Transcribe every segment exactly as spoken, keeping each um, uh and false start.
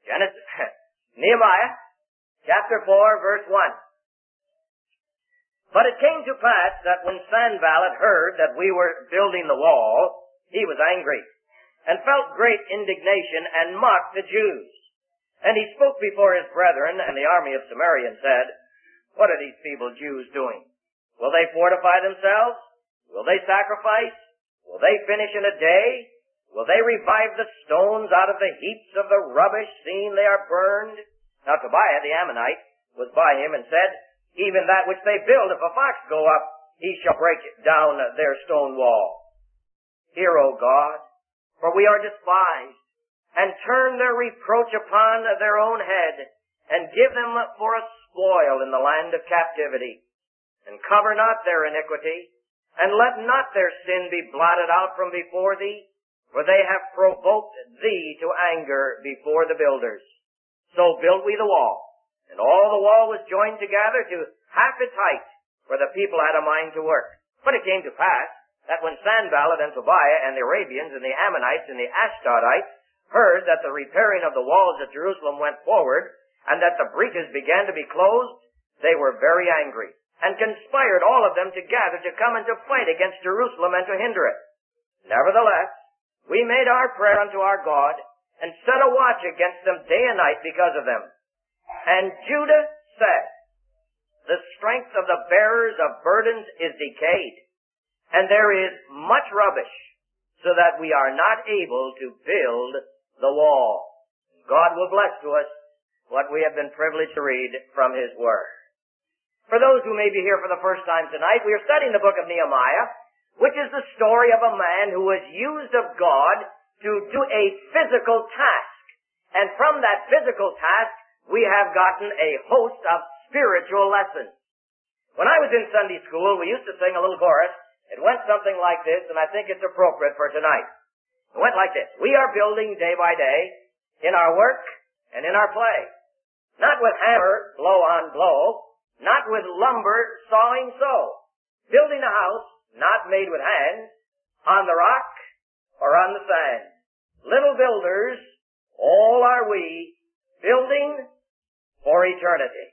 Genesis, Nehemiah, chapter four, verse one. But it came to pass that when Sanballat heard that we were building the wall, he was angry, and felt great indignation, and mocked the Jews. And he spoke before his brethren and the army of Samaria, and said, What are these feeble Jews doing? Will they fortify themselves? Will they sacrifice? Will they finish in a day? Will they revive the stones out of the heaps of the rubbish, seeing they are burned? Now Tobiah the Ammonite was by him, and said, Even that which they build, if a fox go up, he shall break down their stone wall. Hear, O God, for we are despised, and turn their reproach upon their own head, and give them for a spoil in the land of captivity. And cover not their iniquity, and let not their sin be blotted out from before thee, for they have provoked thee to anger before the builders. So built we the wall, and all the wall was joined together to half its height, for the people had a mind to work. But it came to pass, that when Sanballat and Tobiah and the Arabians and the Ammonites and the Ashdodites heard that the repairing of the walls of Jerusalem went forward, and that the breaches began to be closed, they were very angry, and conspired all of them together to come and to fight against Jerusalem and to hinder it. Nevertheless, we made our prayer unto our God, and set a watch against them day and night because of them. And Judah said, The strength of the bearers of burdens is decayed, and there is much rubbish, so that we are not able to build the wall. God will bless to us what we have been privileged to read from His Word. For those who may be here for the first time tonight, we are studying the book of Nehemiah, which is the story of a man who was used of God to do a physical task. And from that physical task, we have gotten a host of spiritual lessons. When I was in Sunday school, we used to sing a little chorus. It went something like this, and I think it's appropriate for tonight. It went like this. We are building day by day in our work and in our play. Not with hammer, blow on blow. Not with lumber, sawing saw. Building a house, not made with hands, on the rock or on the sand. Little builders, all are we, building for eternity.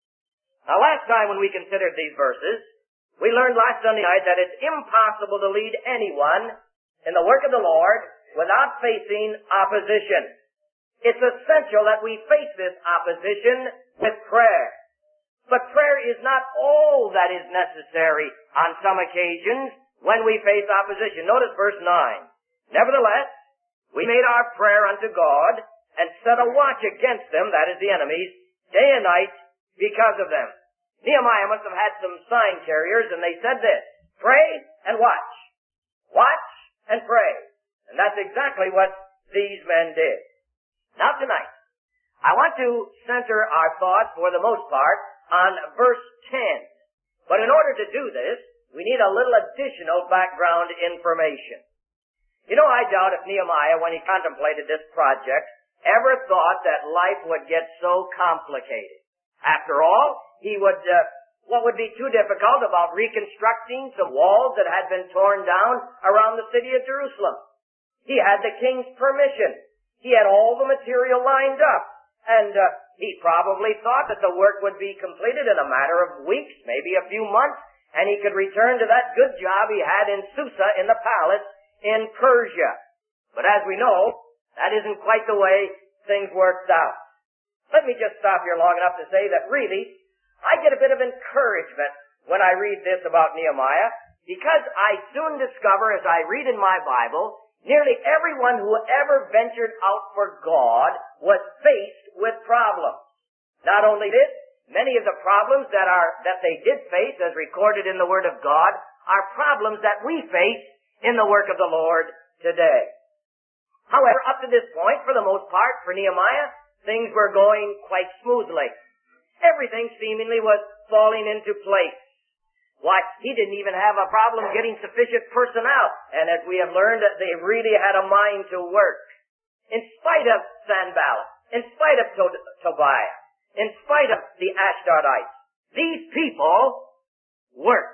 Now last time when we considered these verses, we learned last Sunday night that it's impossible to lead anyone in the work of the Lord without facing opposition. It's essential that we face this opposition with prayer. But prayer is not all that is necessary on some occasions when we face opposition. Notice verse nine. Nevertheless, we made our prayer unto God and set a watch against them, that is the enemies, day and night because of them. Nehemiah must have had some sign carriers, and they said this, Pray and watch. Watch and pray. And that's exactly what these men did. Now tonight, I want to center our thoughts, for the most part, on verse ten. But in order to do this, we need a little additional background information. You know, I doubt if Nehemiah, when he contemplated this project, ever thought that life would get so complicated. After all, he would, uh, what would be too difficult about reconstructing some walls that had been torn down around the city of Jerusalem? He had the king's permission. He had all the material lined up. And uh, he probably thought that the work would be completed in a matter of weeks, maybe a few months, and he could return to that good job he had in Susa in the palace in Persia. But as we know, that isn't quite the way things worked out. Let me just stop here long enough to say that really, I get a bit of encouragement when I read this about Nehemiah, because I soon discover as I read in my Bible, nearly everyone who ever ventured out for God was faced with problems. Not only this, many of the problems that are, that they did face as recorded in the Word of God are problems that we face in the work of the Lord today. However, up to this point, for the most part, for Nehemiah, things were going quite smoothly. Everything seemingly was falling into place. Why, he didn't even have a problem getting sufficient personnel. And as we have learned, that they really had a mind to work. In spite of Sanballat, in spite of to- Tobiah, in spite of the Ashdodites, these people worked.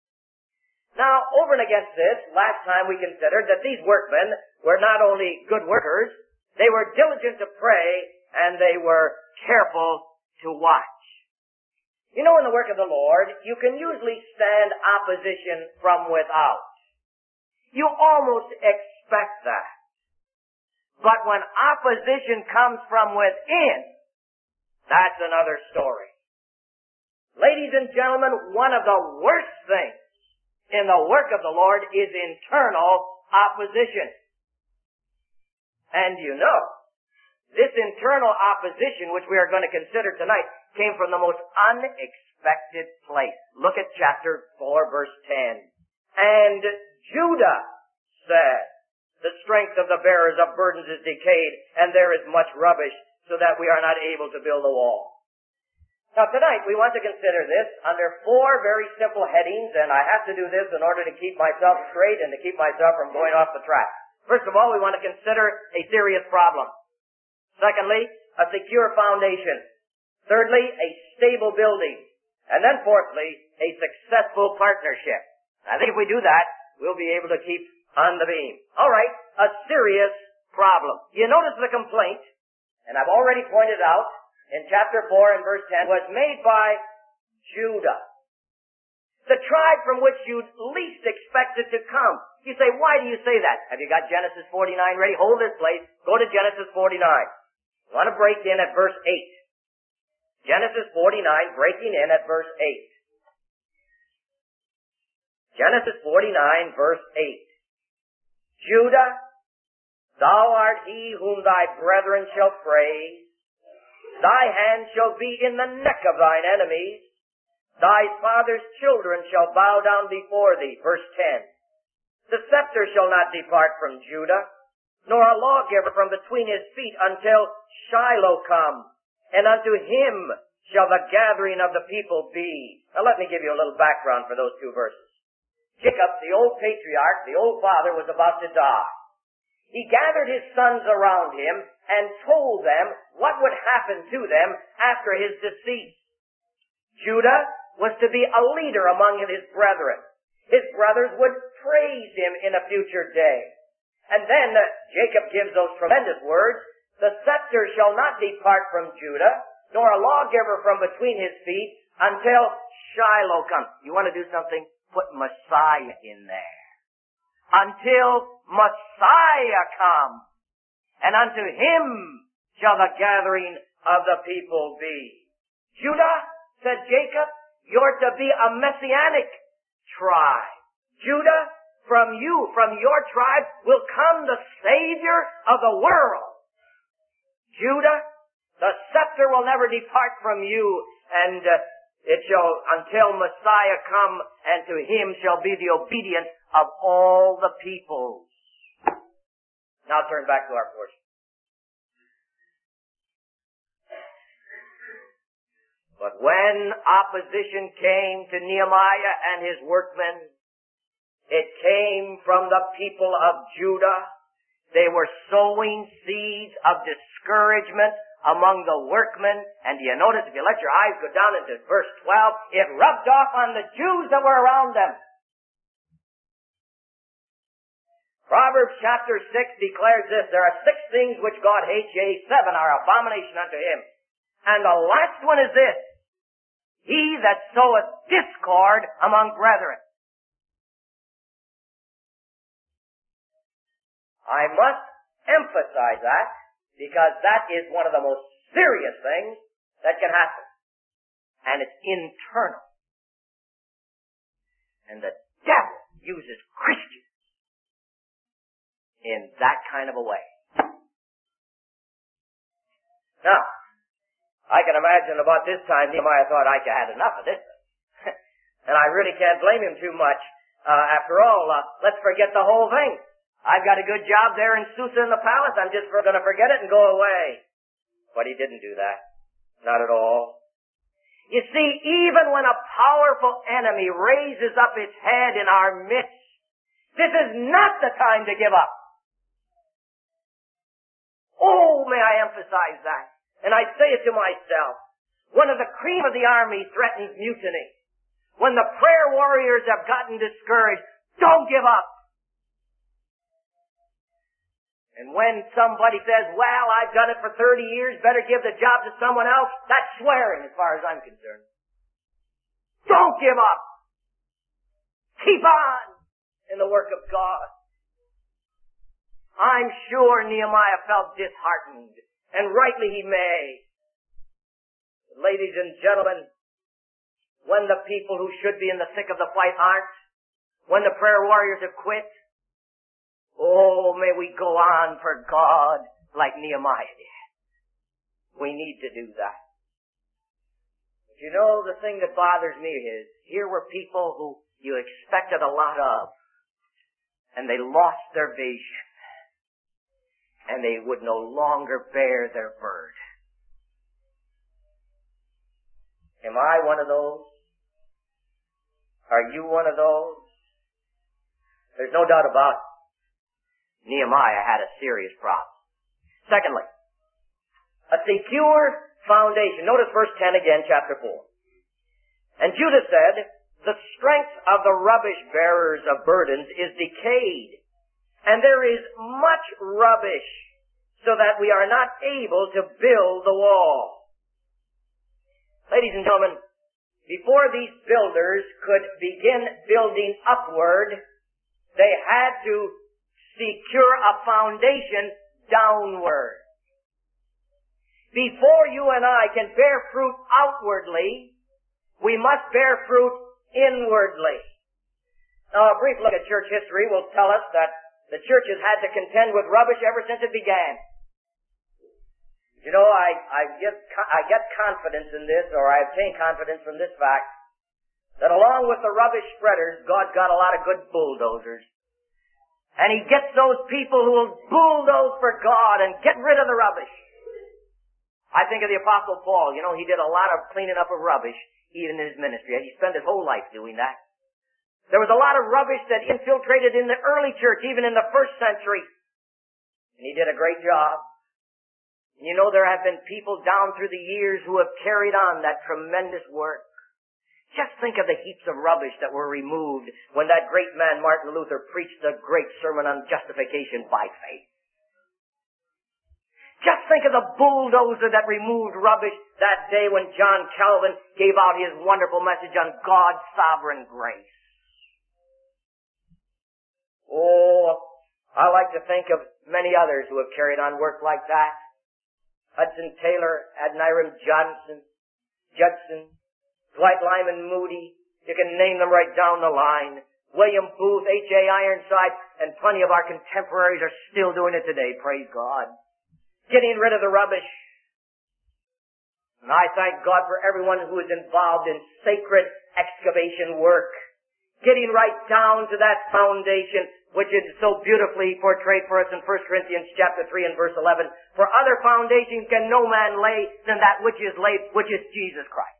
Now, over and against this, last time we considered that these workmen were not only good workers, they were diligent to pray and they were careful to watch. You know, in the work of the Lord, you can usually stand opposition from without. You almost expect that. But when opposition comes from within, that's another story. Ladies and gentlemen, one of the worst things in the work of the Lord is internal opposition. And you know, this internal opposition, which we are going to consider tonight, came from the most unexpected place. Look at chapter four, verse ten. And Judah said, the strength of the bearers of burdens is decayed, and there is much rubbish, so that we are not able to build a wall. Now tonight we want to consider this under four very simple headings, and I have to do this in order to keep myself straight and to keep myself from going off the track. First of all, we want to consider a serious problem. Secondly, a secure foundation. Thirdly, a stable building. And then fourthly, a successful partnership. I think if we do that, we'll be able to keep on the beam. All right, a serious problem. You notice the complaint, and I've already pointed out, in chapter four and verse ten, was made by Judah. The tribe from which you'd least expect it to come. You say, why do you say that? Have you got Genesis forty-nine ready? Hold this place. Go to Genesis forty-nine. You want to break in at verse eight. Genesis forty-nine, breaking in at verse eight. Genesis forty-nine, verse eight. Judah, thou art he whom thy brethren shall praise. Thy hand shall be in the neck of thine enemies. Thy father's children shall bow down before thee. Verse ten. The scepter shall not depart from Judah, nor a lawgiver from between his feet until Shiloh come, and unto him shall the gathering of the people be. Now let me give you a little background for those two verses. Jacob, the old patriarch, the old father, was about to die. He gathered his sons around him and told them what would happen to them after his decease. Judah was to be a leader among his brethren. His brothers would praise him in a future day. And then uh, Jacob gives those tremendous words, the scepter shall not depart from Judah, nor a lawgiver from between his feet, until Shiloh comes. You want to do something? Put Messiah in there. Until Messiah come, and unto him shall the gathering of the people be. Judah, said Jacob, you're to be a messianic tribe. Judah, from you, from your tribe, will come the Savior of the world. Judah, the scepter will never depart from you, and uh, it shall, until Messiah come, and to him shall be the obedience of all the peoples. Now turn back to our portion. But when opposition came to Nehemiah and his workmen, it came from the people of Judah. They were sowing seeds of discouragement among the workmen. And do you notice, if you let your eyes go down into verse twelve, it rubbed off on the Jews that were around them. Proverbs chapter six declares this, there are six things which God hates, yea, seven are abomination unto him. And the last one is this, he that soweth discord among brethren. I must emphasize that, because that is one of the most serious things that can happen. And it's internal. And the devil uses Christians in that kind of a way. Now, I can imagine about this time Nehemiah thought, I had enough of this. And I really can't blame him too much. Uh, after all, uh, let's forget the whole thing. I've got a good job there in Susa in the palace. I'm just going to forget it and go away. But he didn't do that. Not at all. You see, even when a powerful enemy raises up its head in our midst, this is not the time to give up. Oh, may I emphasize that. And I say it to myself. When the cream of the army threatens mutiny, when the prayer warriors have gotten discouraged, don't give up. And when somebody says, well, I've done it for thirty years, better give the job to someone else, that's swearing as far as I'm concerned. Don't give up. Keep on in the work of God. I'm sure Nehemiah felt disheartened, and rightly he may. Ladies and gentlemen, when the people who should be in the thick of the fight aren't, when the prayer warriors have quit, oh, may we go on for God like Nehemiah did. We need to do that. But you know, the thing that bothers me is, here were people who you expected a lot of, and they lost their vision, and they would no longer bear their burden. Am I one of those? Are you one of those? There's no doubt about it. Nehemiah had a serious problem. Secondly, a secure foundation. Notice verse ten again, chapter four. And Judah said, the strength of the rubbish bearers of burdens is decayed, and there is much rubbish, so that we are not able to build the wall. Ladies and gentlemen, before these builders could begin building upward, they had to secure a foundation downward. Before you and I can bear fruit outwardly, we must bear fruit inwardly. Now, a brief look at church history will tell us that the church has had to contend with rubbish ever since it began. You know, I, I get, I get confidence in this, or I obtain confidence from this fact, that along with the rubbish spreaders, God's got a lot of good bulldozers. And He gets those people who will bulldoze for God and get rid of the rubbish. I think of the Apostle Paul. You know, he did a lot of cleaning up of rubbish, even in his ministry. He spent his whole life doing that. There was a lot of rubbish that infiltrated in the early church, even in the first century. And he did a great job. And you know, there have been people down through the years who have carried on that tremendous work. Just think of the heaps of rubbish that were removed when that great man Martin Luther preached the great sermon on justification by faith. Just think of the bulldozer that removed rubbish that day when John Calvin gave out his wonderful message on God's sovereign grace. Oh, I like to think of many others who have carried on work like that. Hudson Taylor, Adoniram Johnson, Judson, Dwight Lyman Moody, you can name them right down the line. William Booth, H A Ironside, and plenty of our contemporaries are still doing it today, praise God. Getting rid of the rubbish. And I thank God for everyone who is involved in sacred excavation work. Getting right down to that foundation, which is so beautifully portrayed for us in First Corinthians chapter three and verse eleven. For other foundations can no man lay than that which is laid, which is Jesus Christ.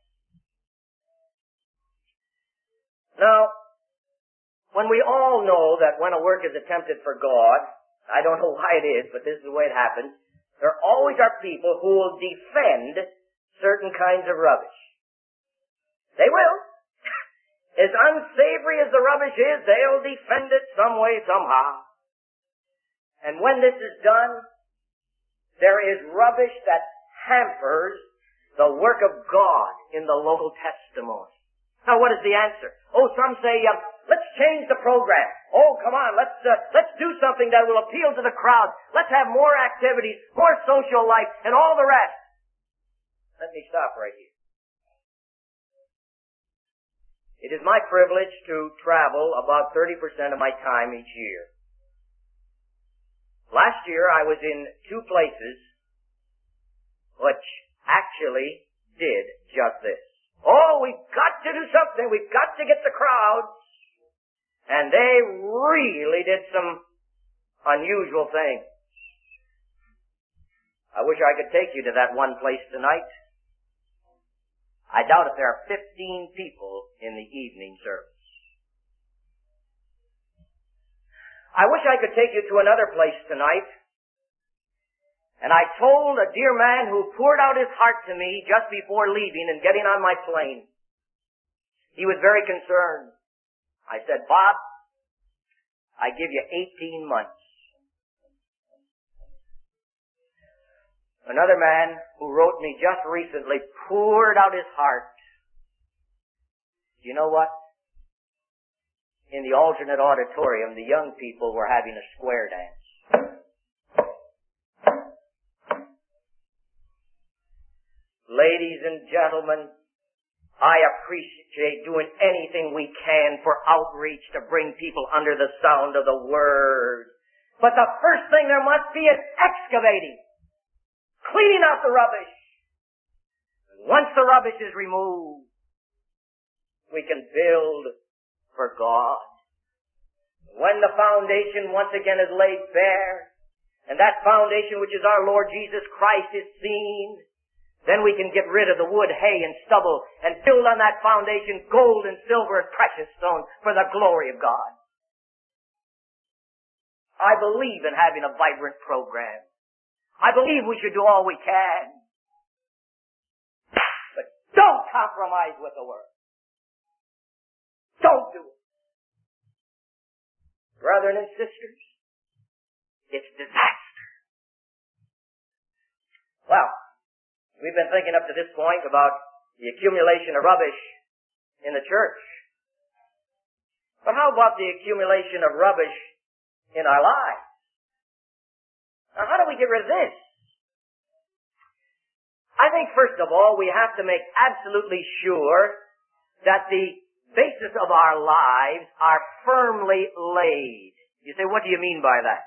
Now, when we all know that when a work is attempted for God, I don't know why it is, but this is the way it happens, there always are people who will defend certain kinds of rubbish. They will. As unsavory as the rubbish is, they'll defend it some way, somehow. And when this is done, there is rubbish that hampers the work of God in the local testimony. Now, what is the answer? Oh, some say, uh, let's change the program. Oh, come on, let's uh, let's do something that will appeal to the crowd. Let's have more activities, more social life, and all the rest. Let me stop right here. It is my privilege to travel about thirty percent of my time each year. Last year, I was in two places which actually did just this. Oh, we've got to do something. We've got to get the crowds. And they really did some unusual things. I wish I could take you to that one place tonight. I doubt if there are fifteen people in the evening service. I wish I could take you to another place tonight. And I told a dear man who poured out his heart to me just before leaving and getting on my plane. He was very concerned. I said, Bob, I give you eighteen months. Another man who wrote me just recently poured out his heart. You know what? In the alternate auditorium, the young people were having a square dance. Ladies and gentlemen, I appreciate doing anything we can for outreach to bring people under the sound of the Word. But the first thing there must be is excavating, cleaning out the rubbish. Once the rubbish is removed, we can build for God. When the foundation once again is laid bare, and that foundation which is our Lord Jesus Christ is seen, then we can get rid of the wood, hay, and stubble and build on that foundation gold and silver and precious stones for the glory of God. I believe in having a vibrant program. I believe we should do all we can. But don't compromise with the Word. Don't do it. Brethren and sisters, it's disaster. Well, we've been thinking up to this point about the accumulation of rubbish in the church. But how about the accumulation of rubbish in our lives? Now, how do we get rid of this? I think, first of all, we have to make absolutely sure that the basis of our lives are firmly laid. You say, what do you mean by that?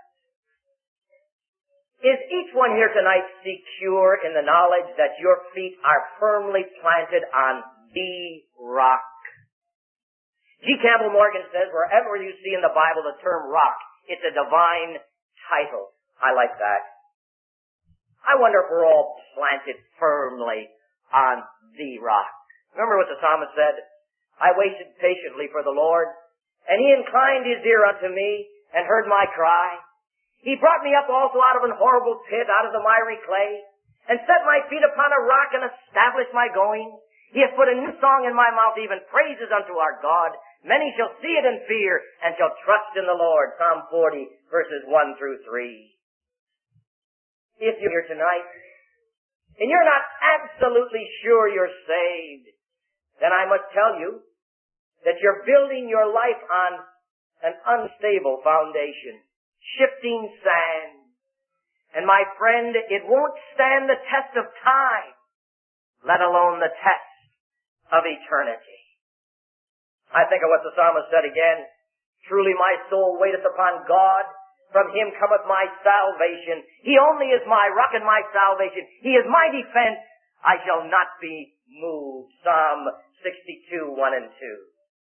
Is each one here tonight secure in the knowledge that your feet are firmly planted on the rock? G. Campbell Morgan says, wherever you see in the Bible the term rock, it's a divine title. I like that. I wonder if we're all planted firmly on the rock. Remember what the psalmist said? I waited patiently for the Lord, and He inclined His ear unto me and heard my cry. He brought me up also out of an horrible pit, out of the miry clay, and set my feet upon a rock and established my going. He hath put a new song in my mouth, even praises unto our God. Many shall see it and fear, and shall trust in the Lord. Psalm forty, verses one through three. If you're here tonight, and you're not absolutely sure you're saved, then I must tell you that you're building your life on an unstable foundation, shifting sand. And my friend, it won't stand the test of time, let alone the test of eternity. I think of what the psalmist said again, truly my soul waiteth upon God, from Him cometh my salvation. He only is my rock and my salvation. He is my defense. I shall not be moved. Psalm sixty-two, one and two.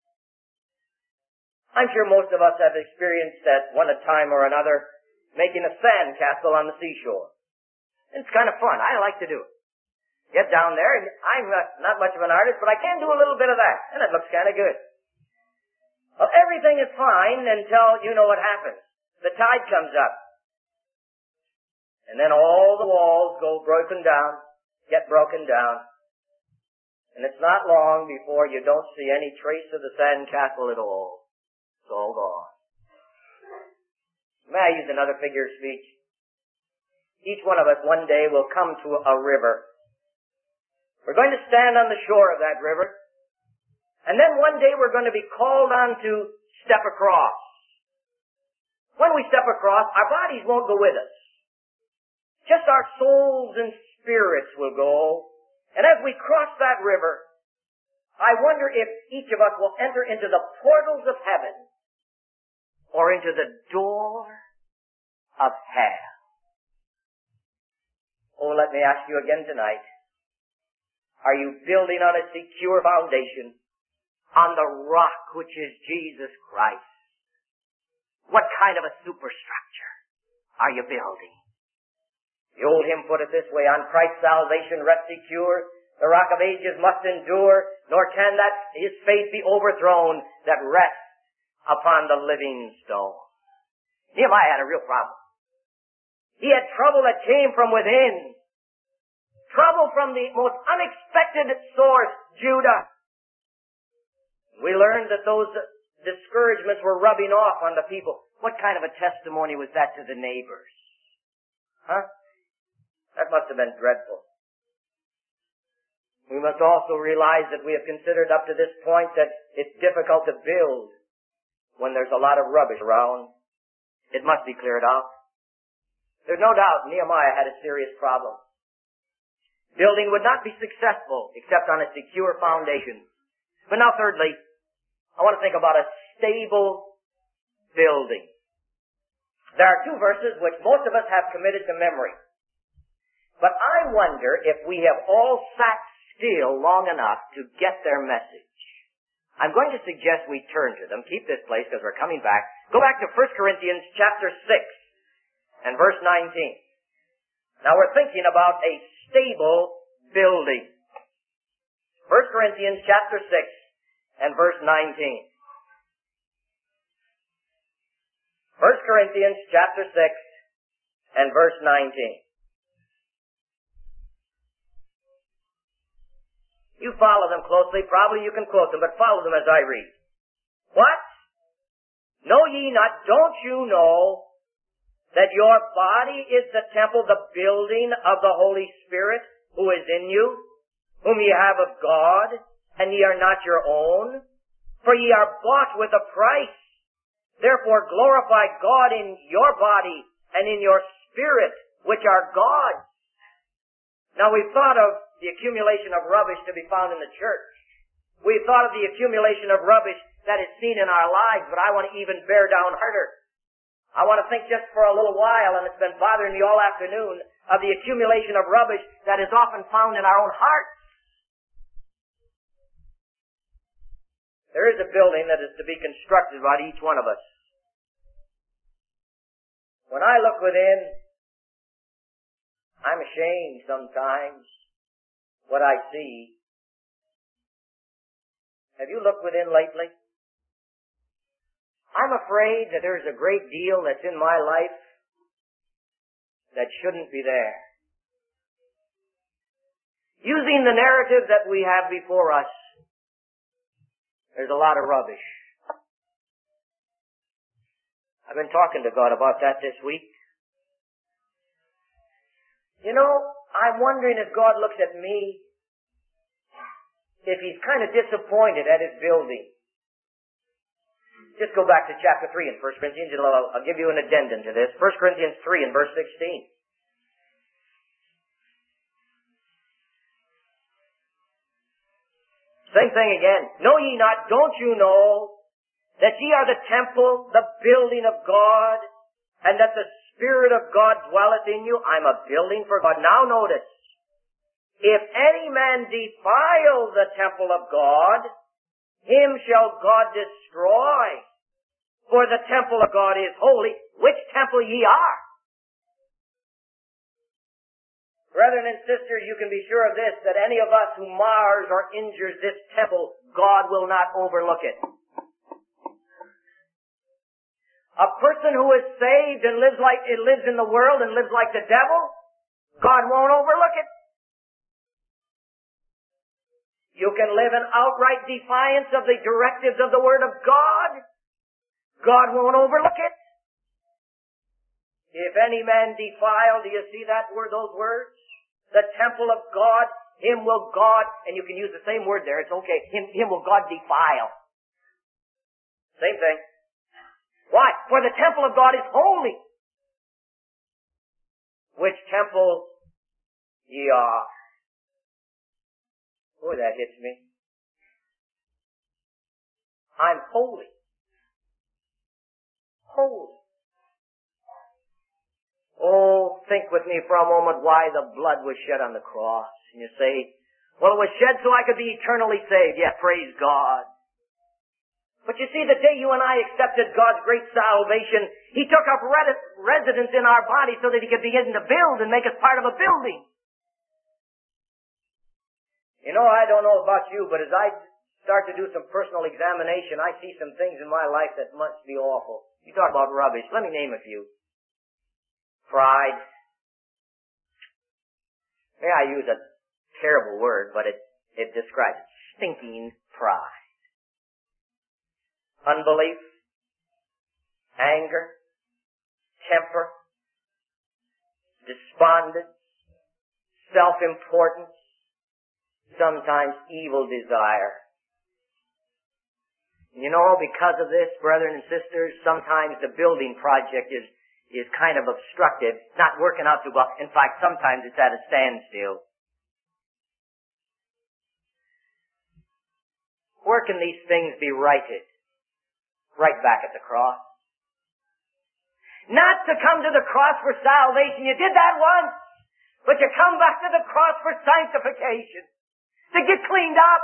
I'm sure most of us have experienced at one time or another making a sand castle on the seashore. It's kind of fun. I like to do it. Get down there, and I'm not, not much of an artist, but I can do a little bit of that, and it looks kind of good. Well, everything is fine until you know what happens. The tide comes up. And then all the walls go broken down, get broken down. And it's not long before you don't see any trace of the sand castle at all. It's all gone. May I use another figure of speech? Each one of us one day will come to a river. We're going to stand on the shore of that river. And then one day we're going to be called on to step across. When we step across, our bodies won't go with us. Just our souls and spirits will go. And as we cross that river, I wonder if each of us will enter into the portals of heaven or into the door of hell. Oh, let me ask you again tonight. Are you building on a secure foundation on the rock which is Jesus Christ? What kind of a superstructure are you building? The old hymn put it this way, on Christ's salvation rest secure, the rock of ages must endure, nor can that His faith be overthrown that rests upon the living stone. Nehemiah had a real problem. He had trouble that came from within. Trouble from the most unexpected source, Judah. We learned that those discouragements were rubbing off on the people. What kind of a testimony was that to the neighbors? Huh? That must have been dreadful. We must also realize that we have considered up to this point that it's difficult to build when there's a lot of rubbish around. It must be cleared out. There's no doubt Nehemiah had a serious problem. Building would not be successful except on a secure foundation. But now thirdly, I want to think about a stable building. There are two verses which most of us have committed to memory. But I wonder if we have all sat still long enough to get their message. I'm going to suggest we turn to them. Keep this place because we're coming back. Go back to First Corinthians chapter six and verse nineteen. Now we're thinking about a stable building. First Corinthians chapter six and verse nineteen. First Corinthians chapter six and verse nineteen. You follow them closely. Probably you can quote them, but follow them as I read. What? Know ye not, don't you know that your body is the temple, the building of the Holy Spirit who is in you, whom ye have of God, and ye are not your own? For ye are bought with a price. Therefore glorify God in your body and in your spirit, which are God's. Now we've thought of the accumulation of rubbish to be found in the church. We've thought of the accumulation of rubbish that is seen in our lives, but I want to even bear down harder. I want to think just for a little while, and it's been bothering me all afternoon, of the accumulation of rubbish that is often found in our own hearts. There is a building that is to be constructed by each one of us. When I look within, I'm ashamed sometimes what I see. Have you looked within lately? I'm afraid that there's a great deal that's in my life that shouldn't be there. Using the narrative that we have before us, there's a lot of rubbish. I've been talking to God about that this week. You know, I'm wondering if God looks at me, if He's kind of disappointed at His building. Just go back to chapter three in First Corinthians, and I'll, I'll give you an addendum to this. First Corinthians three and verse sixteen. Same thing again. Know ye not, don't you know, that ye are the temple, the building of God, and that the Spirit of God dwelleth in you? I'm a building for God. Now notice, if any man defile the temple of God, him shall God destroy. For the temple of God is holy, which temple ye are. Brethren and sisters, you can be sure of this, that any of us who mars or injures this temple, God will not overlook it. A person who is saved and lives like it lives in the world and lives like the devil, God won't overlook it. You can live in outright defiance of the directives of the Word of God. God won't overlook it. If any man defile, do you see that word, those words? The temple of God, him will God, and you can use the same word there, it's okay, him, him will God defile. Same thing. Why? For the temple of God is holy. Which temple ye are. Boy, that hits me. I'm holy. Holy. Oh, think with me for a moment why the blood was shed on the cross. And you say, well, it was shed so I could be eternally saved. Yeah, praise God. But you see, the day you and I accepted God's great salvation, He took up residence in our body so that He could begin to build and make us part of a building. You know, I don't know about you, but as I start to do some personal examination, I see some things in my life that must be awful. You talk about rubbish. Let me name a few. Pride. May I use a terrible word, but it, it describes it. Stinking pride. Unbelief, anger, temper, despondence, self-importance, sometimes evil desire. You know, because of this, brethren and sisters, sometimes the building project is, is kind of obstructed, not working out too well. In fact, sometimes it's at a standstill. Where can these things be righted? Right back at the cross. Not to come to the cross for salvation. You did that once. But you come back to the cross for sanctification. To get cleaned up.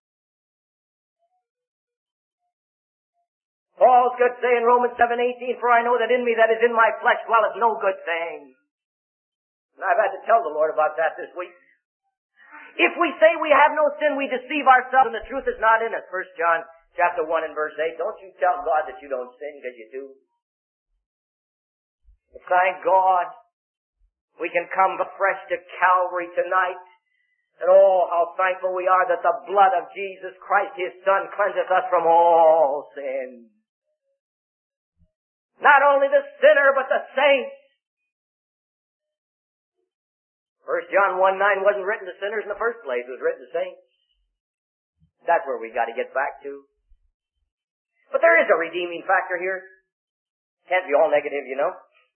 Paul could say in Romans seven eighteen, for I know that in me that is in my flesh dwelleth no good thing. And I've had to tell the Lord about that this week. If we say we have no sin, we deceive ourselves and the truth is not in us. First John chapter one and verse eight. Don't you tell God that you don't sin, because you do. But thank God we can come afresh to Calvary tonight. And oh, how thankful we are that the blood of Jesus Christ, His Son, cleanseth us from all sin. Not only the sinner, but the saint. First John one nine wasn't written to sinners in the first place. It was written to saints. That's where we got to get back to. But there is a redeeming factor here. Can't be all negative, you know.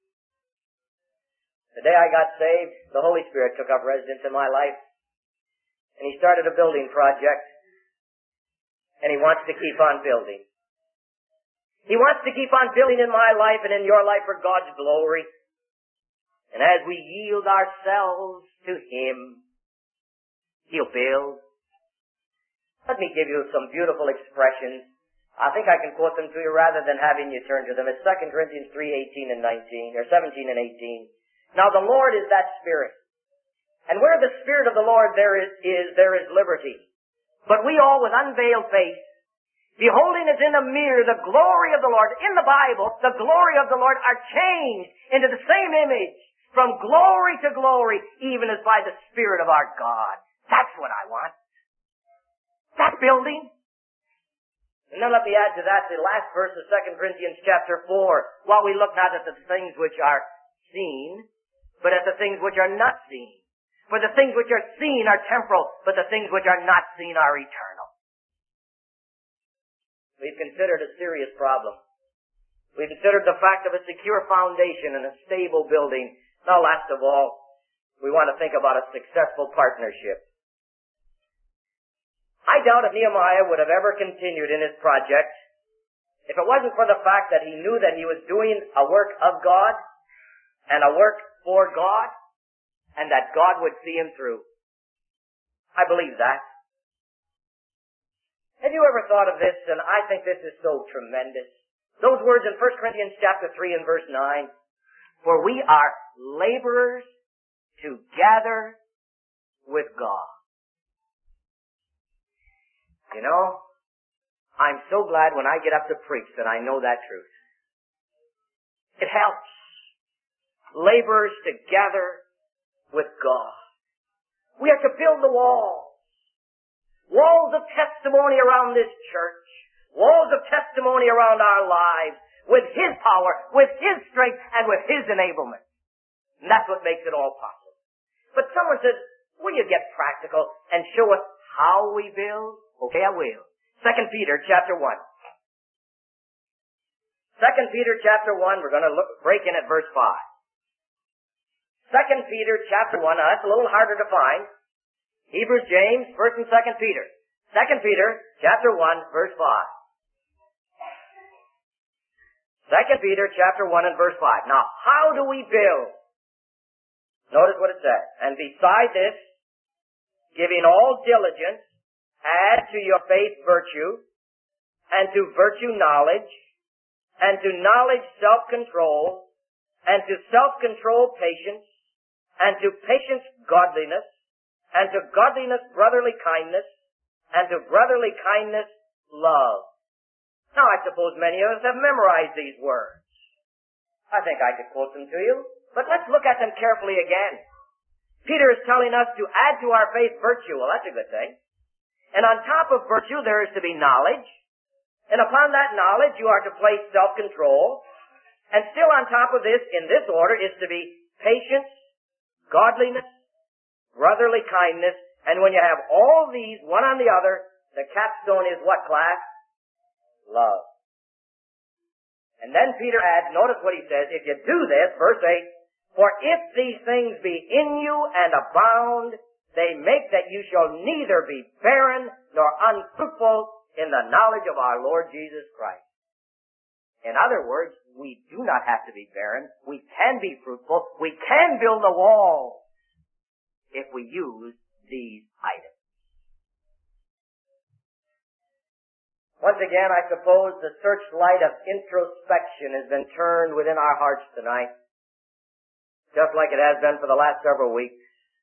The day I got saved, the Holy Spirit took up residence in my life. And He started a building project. And He wants to keep on building. He wants to keep on building in my life and in your life for God's glory. And as we yield ourselves to Him, He'll build. Let me give you some beautiful expressions. I think I can quote them to you rather than having you turn to them. It's Second Corinthians three eighteen and nineteen, or seventeen and eighteen. Now the Lord is that Spirit. And where the Spirit of the Lord there is, is there is liberty. But we all with unveiled face, beholding as in a mirror the glory of the Lord. In the Bible, the glory of the Lord are changed into the same image from glory to glory, even as by the Spirit of our God. That's what I want. That building. And then let me add to that the last verse of Second Corinthians chapter four. While we look not at the things which are seen, but at the things which are not seen. For the things which are seen are temporal, but the things which are not seen are eternal. We've considered a serious problem. We've considered the fact of a secure foundation and a stable building. Now, last of all, we want to think about a successful partnership. I doubt if Nehemiah would have ever continued in his project if it wasn't for the fact that he knew that he was doing a work of God and a work for God, and that God would see him through. I believe that. Have you ever thought of this? And I think this is so tremendous. Those words in First Corinthians chapter three and verse nine. For we are laborers together with God. You know, I'm so glad when I get up to preach that I know that truth. It helps. Laborers together with God. We are to build the walls. Walls of testimony around this church. Walls of testimony around our lives. With His power, with His strength, and with His enablement. And that's what makes it all possible. But someone says, will you get practical and show us how we build? Okay, I will. Second Peter chapter one. Second Peter chapter one, we're going to look, break in at verse five. Second Peter chapter one, now that's a little harder to find. Hebrews, James, First and Second Peter. Second Peter chapter one, verse five. Second Peter chapter one and verse five. Now, how do we build? Notice what it says. And beside this, giving all diligence, add to your faith virtue, and to virtue knowledge, and to knowledge self-control, and to self-control patience, and to patience godliness, and to godliness brotherly kindness, and to brotherly kindness love. Now I suppose many of us have memorized these words. I think I could quote them to you, but let's look at them carefully again. Peter is telling us to add to our faith virtue. Well, that's a good thing. And on top of virtue there is to be knowledge, and upon that knowledge you are to place self-control, and still on top of this, in this order, is to be patience, godliness, brotherly kindness, and when you have all these, one on the other, the capstone is what, class? Love. And then Peter adds, notice what he says, if you do this, verse eight, for if these things be in you and abound, they make that you shall neither be barren nor unfruitful in the knowledge of our Lord Jesus Christ. In other words, we do not have to be barren. We can be fruitful. We can build a wall if we use these items. Once again, I suppose the searchlight of introspection has been turned within our hearts tonight, just like it has been for the last several weeks.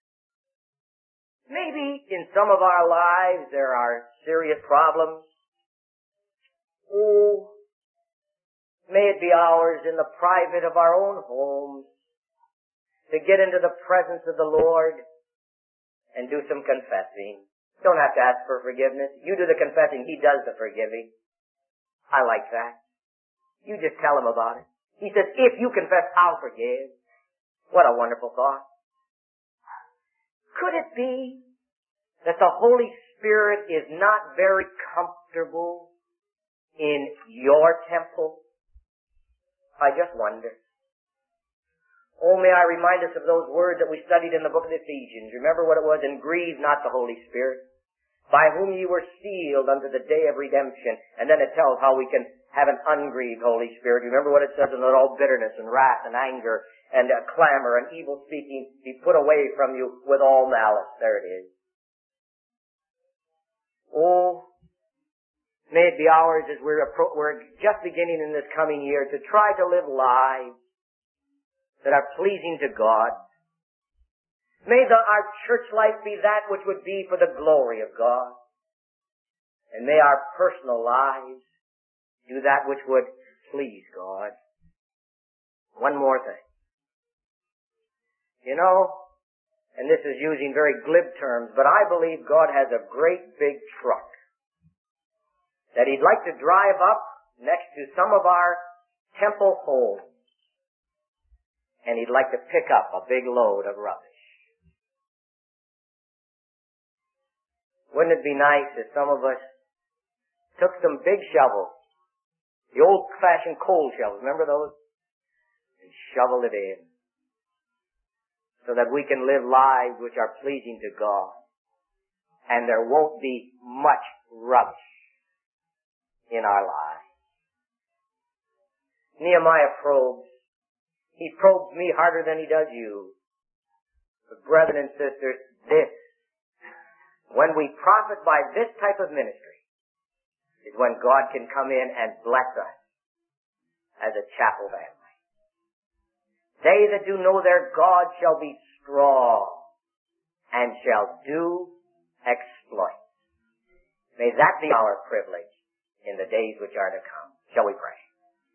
Maybe in some of our lives there are serious problems. Oh, may it be ours in the private of our own homes to get into the presence of the Lord and do some confessing. Don't have to ask for forgiveness. You do the confessing, He does the forgiving. I like that. You just tell Him about it. He says, if you confess, I'll forgive. What a wonderful thought. Could it be that the Holy Spirit is not very comfortable in your temple? I just wonder. Oh, may I remind us of those words that we studied in the book of Ephesians. Remember what it was? And grieve not the Holy Spirit, by whom you were sealed unto the day of redemption. And then it tells how we can have an ungrieved Holy Spirit. Remember what it says, and let all bitterness and wrath and anger and uh, clamor and evil speaking be put away from you with all malice. There it is. Oh, may it be ours as we're, appro- we're just beginning in this coming year to try to live lives that are pleasing to God. May the, our church life be that which would be for the glory of God. And may our personal lives do that which would please God. One more thing. You know, and this is using very glib terms, but I believe God has a great big truck that He'd like to drive up next to some of our temple homes. And He'd like to pick up a big load of rubbish. Wouldn't it be nice if some of us took some big shovels, the old-fashioned coal shovels, remember those? And shoveled it in, so that we can live lives which are pleasing to God. And there won't be much rubbish in our lives. Nehemiah probes. He probes me harder than he does you. But brethren and sisters, this, when we profit by this type of ministry, is when God can come in and bless us as a chapel family. They that do know their God shall be strong and shall do exploits. May that be our privilege in the days which are to come. Shall we pray?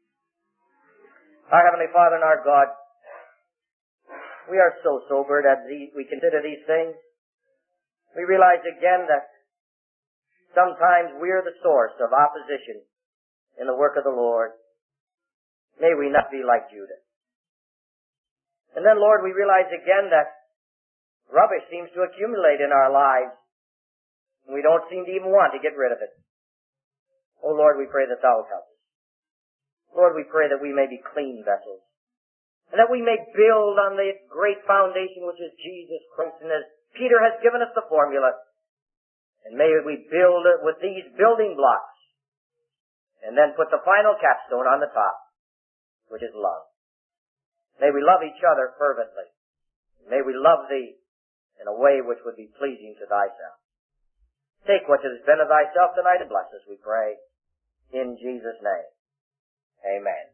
Our Heavenly Father and our God, we are so sobered as we consider these things. We realize again that sometimes we're the source of opposition in the work of the Lord. May we not be like Judah. And then, Lord, we realize again that rubbish seems to accumulate in our lives, and we don't seem to even want to get rid of it. Oh, Lord, we pray that Thou will help us. Lord, we pray that we may be clean vessels, and that we may build on the great foundation which is Jesus Christ. And as Peter has given us the formula, and may we build it with these building blocks, and then put the final capstone on the top, which is love. May we love each other fervently. May we love Thee in a way which would be pleasing to Thyself. Take what has been of Thyself tonight and bless us, we pray, in Jesus' name. Amen.